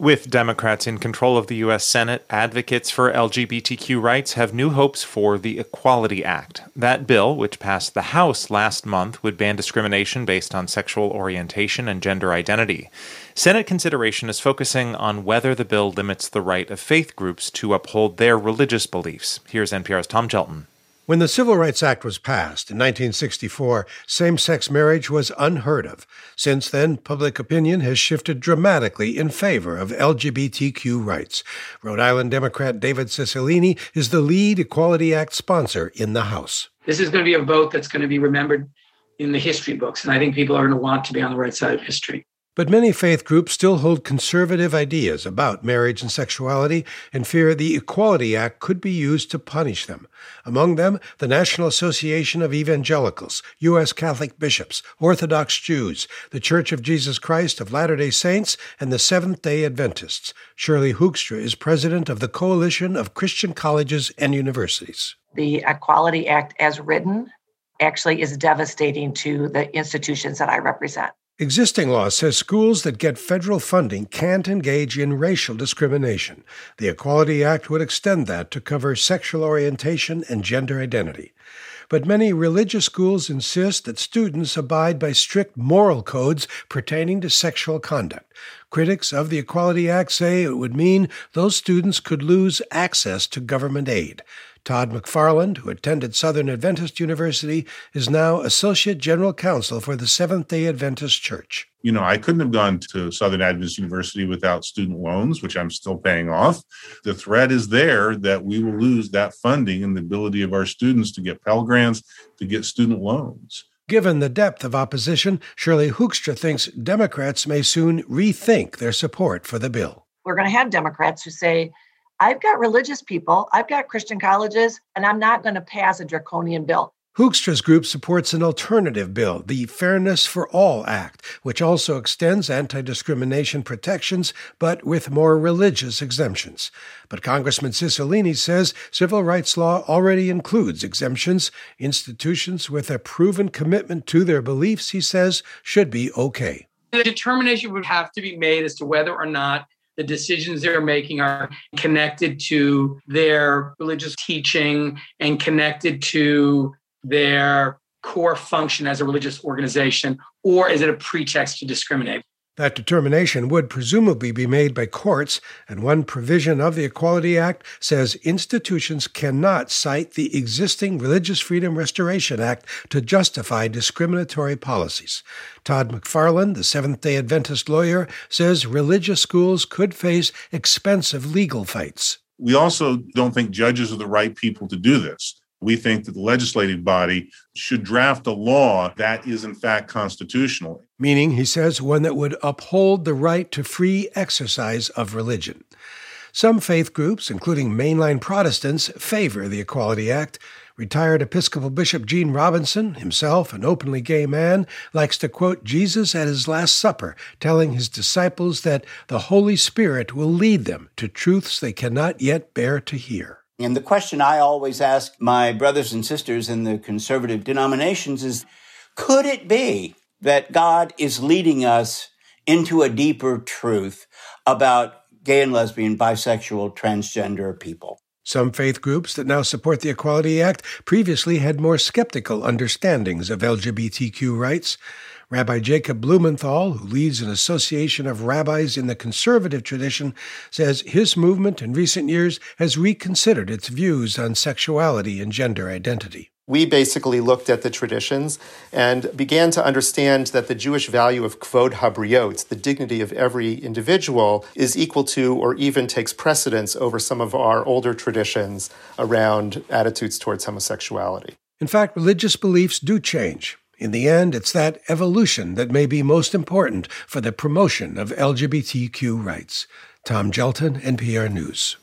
With Democrats in control of the U.S. Senate, advocates for LGBTQ rights have new hopes for the Equality Act. That bill, which passed the House last month, would ban discrimination based on sexual orientation and gender identity. Senate consideration is focusing on whether the bill limits the right of faith groups to uphold their religious beliefs. Here's NPR's Tom Chelton. When the Civil Rights Act was passed in 1964, same-sex marriage was unheard of. Since then, public opinion has shifted dramatically in favor of LGBTQ rights. Rhode Island Democrat David Cicilline is the lead Equality Act sponsor in the House. This is going to be a vote that's going to be remembered in the history books, and I think people are going to want to be on the right side of history. But many faith groups still hold conservative ideas about marriage and sexuality and fear the Equality Act could be used to punish them. Among them, the National Association of Evangelicals, U.S. Catholic bishops, Orthodox Jews, the Church of Jesus Christ of Latter-day Saints, and the Seventh-day Adventists. Shirley Hoekstra is president of the Coalition of Christian Colleges and Universities. The Equality Act, as written, actually is devastating to the institutions that I represent. Existing law says schools that get federal funding can't engage in racial discrimination. The Equality Act would extend that to cover sexual orientation and gender identity. But many religious schools insist that students abide by strict moral codes pertaining to sexual conduct. Critics of the Equality Act say it would mean those students could lose access to government aid. Todd McFarland, who attended Southern Adventist University, is now Associate General Counsel for the Seventh-day Adventist Church. I couldn't have gone to Southern Adventist University without student loans, which I'm still paying off. The threat is there that we will lose that funding and the ability of our students to get Pell Grants, to get student loans. Given the depth of opposition, Shirley Hoekstra thinks Democrats may soon rethink their support for the bill. We're going to have Democrats who say, I've got religious people, I've got Christian colleges, and I'm not going to pass a draconian bill. Hoekstra's group supports an alternative bill, the Fairness for All Act, which also extends anti-discrimination protections, but with more religious exemptions. But Congressman Cicilline says civil rights law already includes exemptions. Institutions with a proven commitment to their beliefs, he says, should be okay. The determination would have to be made as to whether or not the decisions they're making are connected to their religious teaching and connected to their core function as a religious organization, or is it a pretext to discriminate? That determination would presumably be made by courts, and one provision of the Equality Act says institutions cannot cite the existing Religious Freedom Restoration Act to justify discriminatory policies. Todd McFarland, the Seventh-day Adventist lawyer, says religious schools could face expensive legal fights. We also don't think judges are the right people to do this. We think that the legislative body should draft a law that is, in fact, constitutional. Meaning, he says, one that would uphold the right to free exercise of religion. Some faith groups, including mainline Protestants, favor the Equality Act. Retired Episcopal Bishop Gene Robinson, himself an openly gay man, likes to quote Jesus at his Last Supper, telling his disciples that the Holy Spirit will lead them to truths they cannot yet bear to hear. And the question I always ask my brothers and sisters in the conservative denominations is, could it be that God is leading us into a deeper truth about gay and lesbian, bisexual, transgender people? Some faith groups that now support the Equality Act previously had more skeptical understandings of LGBTQ rights. Rabbi Jacob Blumenthal, who leads an association of rabbis in the conservative tradition, says his movement in recent years has reconsidered its views on sexuality and gender identity. We basically looked at the traditions and began to understand that the Jewish value of kvod habriot, the dignity of every individual, is equal to or even takes precedence over some of our older traditions around attitudes towards homosexuality. In fact, religious beliefs do change. In the end, it's that evolution that may be most important for the promotion of LGBTQ rights. Tom Chelton, NPR News.